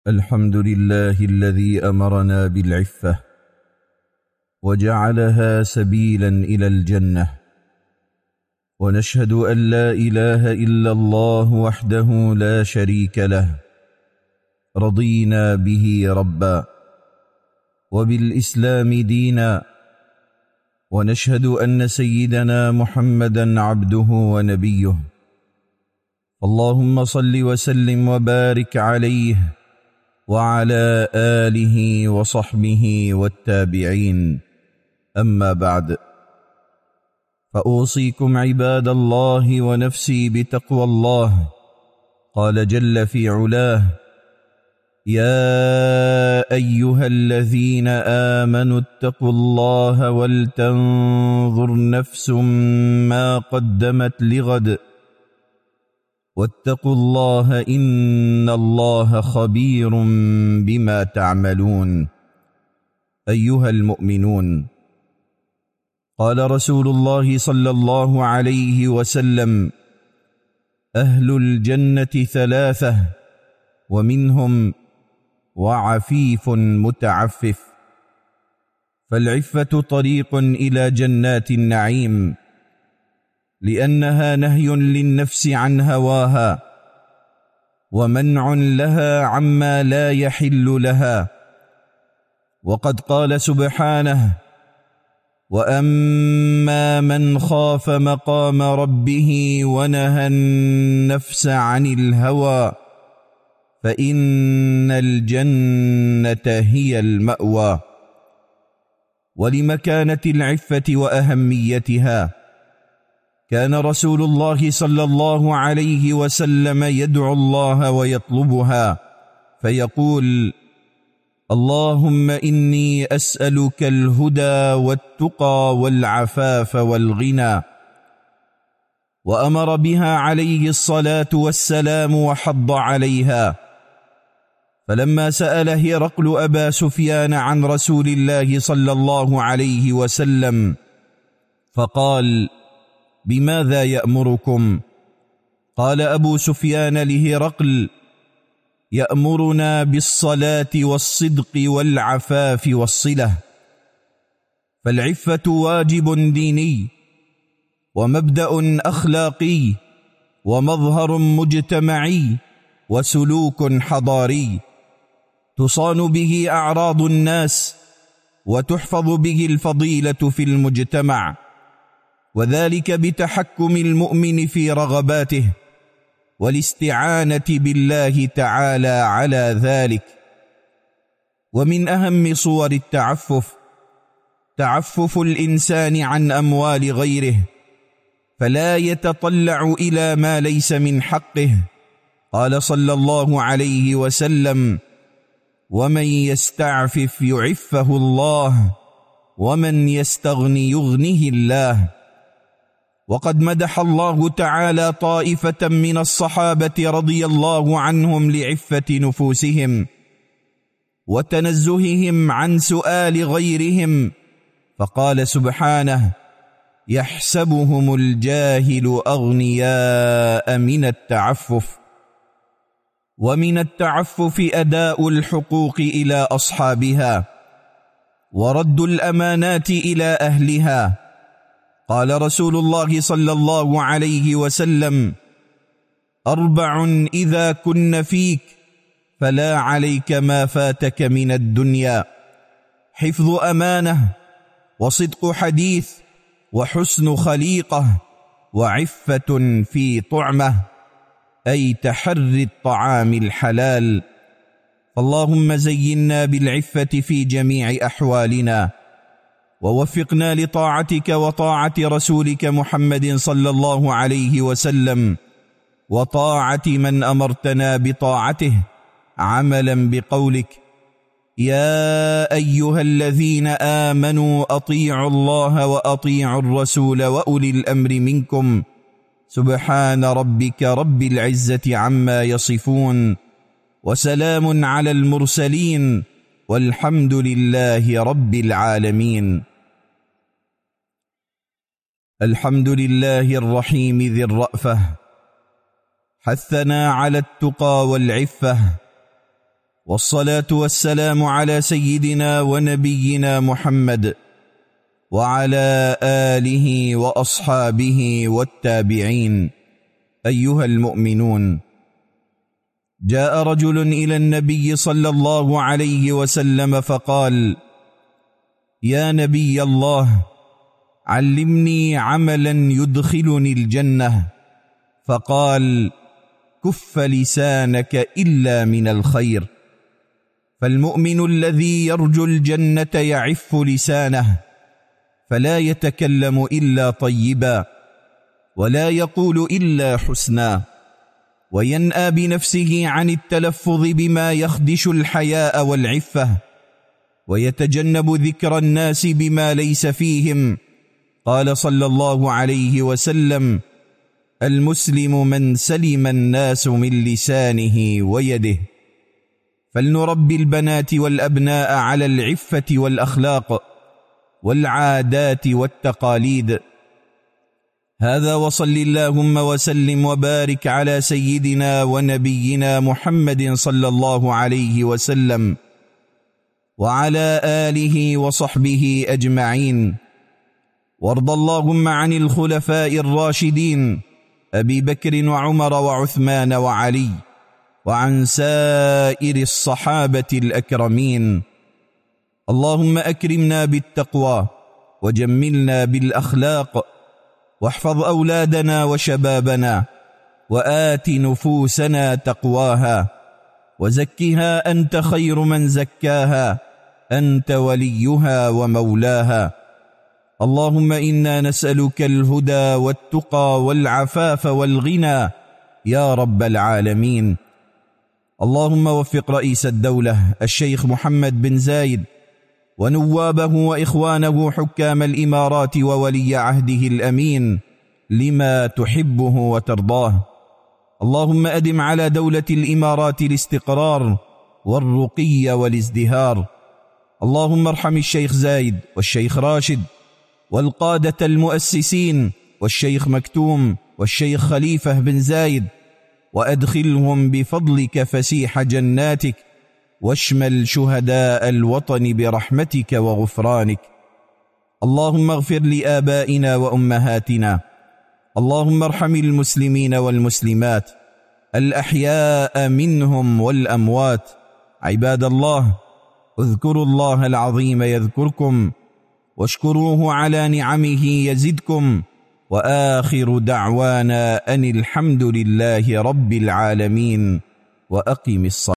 الحمد لله الذي أمرنا بالعفة وجعلها سبيلا إلى الجنة، ونشهد أن لا إله إلا الله وحده لا شريك له، رضينا به ربا وبالإسلام دينا، ونشهد أن سيدنا محمدا عبده ونبيه. اللهم صل وسلم وبارك عليه وعلى آله وصحبه والتابعين. أما بعد، فأوصيكم عباد الله ونفسي بتقوى الله. قال جل في علاه: يا أيها الذين آمنوا اتقوا الله ولتنظر نفس ما قدمت لغد واتقوا الله إن الله خبير بما تعملون. أيها المؤمنون، قال رسول الله صلى الله عليه وسلم: أهل الجنة ثلاثة، ومنهم وعفيف متعفف. فالعفة طريق إلى جنات النعيم، لأنها نهي للنفس عن هواها، ومنع لها عما لا يحل لها. وقد قال سبحانه: وأما من خاف مقام ربه ونهى النفس عن الهوى فإن الجنة هي المأوى. ولمكانة العفة وأهميتها كان رسول الله صلى الله عليه وسلم يدعو الله ويطلبها، فيقول: اللهم إني أسألك الهدى والتقى والعفاف والغنى. وأمر بها عليه الصلاة والسلام وحض عليها. فلما سأل هرقل أبا سفيان عن رسول الله صلى الله عليه وسلم فقال: بماذا يأمركم؟ قال أبو سفيان لهرقل: يأمرنا بالصلاة والصدق والعفاف والصلة. فالعفة واجب ديني، ومبدأ أخلاقي، ومظهر مجتمعي، وسلوك حضاري، تصان به أعراض الناس، وتحفظ به الفضيلة في المجتمع، وذلك بتحكم المؤمن في رغباته والاستعانة بالله تعالى على ذلك. ومن أهم صور التعفف تعفف الإنسان عن أموال غيره، فلا يتطلع إلى ما ليس من حقه. قال صلى الله عليه وسلم: ومن يستعفف يعفه الله، ومن يستغني يغنه الله. وقد مدح الله تعالى طائفة من الصحابة رضي الله عنهم لعفة نفوسهم وتنزههم عن سؤال غيرهم، فقال سبحانه: يحسبهم الجاهل أغنياء من التعفف. ومن التعفف أداء الحقوق إلى أصحابها، ورد الأمانات إلى أهلها. قال رسول الله صلى الله عليه وسلم: 4 إذا كن فيك فلا عليك ما فاتك من الدنيا: حفظ أمانة، وصدق حديث، وحسن خليقة، وعفة في طعمة، أي تحري الطعام الحلال. اللهم زينا بالعفة في جميع أحوالنا، ووفقنا لطاعتك وطاعة رسولك محمد صلى الله عليه وسلم، وطاعة من أمرتنا بطاعته، عملا بقولك: يا أيها الذين آمنوا أطيعوا الله وأطيعوا الرسول وأولي الأمر منكم. سبحان ربك رب العزة عما يصفون، وسلام على المرسلين، والحمد لله رب العالمين. الحمد لله الرحيم ذي الرأفة، حثنا على التقى والعفة، والصلاة والسلام على سيدنا ونبينا محمد وعلى آله وأصحابه والتابعين. أيها المؤمنون، جاء رجل إلى النبي صلى الله عليه وسلم فقال: يا نبي الله، علمني عملا يدخلني الجنة. فقال: كف لسانك إلا من الخير. فالمؤمن الذي يرجو الجنة يعف لسانه، فلا يتكلم إلا طيبا، ولا يقول إلا حسنا، وينأى بنفسه عن التلفظ بما يخدش الحياء والعفة، ويتجنب ذكر الناس بما ليس فيهم. قال صلى الله عليه وسلم: المسلم من سلم الناس من لسانه ويده. فلنربي البنات والأبناء على العفة والأخلاق والعادات والتقاليد. هذا، وصل اللهم وسلم وبارك على سيدنا ونبينا محمد صلى الله عليه وسلم وعلى آله وصحبه أجمعين. وارض اللهم عن الخلفاء الراشدين أبي بكر وعمر وعثمان وعلي، وعن سائر الصحابة الأكرمين. اللهم أكرمنا بالتقوى وجملنا بالأخلاق، واحفظ أولادنا وشبابنا، وآت نفوسنا تقواها، وزكها أنت خير من زكاها، أنت وليها ومولاها. اللهم إنا نسألك الهدى والتقى والعفاف والغنى يا رب العالمين. اللهم وفق رئيس الدولة الشيخ محمد بن زايد ونوابه وإخوانه حكام الإمارات وولي عهده الأمين لما تحبه وترضاه. اللهم أدم على دولة الإمارات الاستقرار والرقي والازدهار. اللهم ارحم الشيخ زايد والشيخ راشد والقادة المؤسسين والشيخ مكتوم والشيخ خليفة بن زايد، وأدخلهم بفضلك فسيح جناتك، واشمل شهداء الوطن برحمتك وغفرانك. اللهم اغفر لآبائنا وأمهاتنا. اللهم ارحم المسلمين والمسلمات الأحياء منهم والأموات. عباد الله، اذكروا الله العظيم يذكركم، واشكروه على نعمه يزدكم، وآخر دعوانا أن الحمد لله رب العالمين. وأقم الصلاة.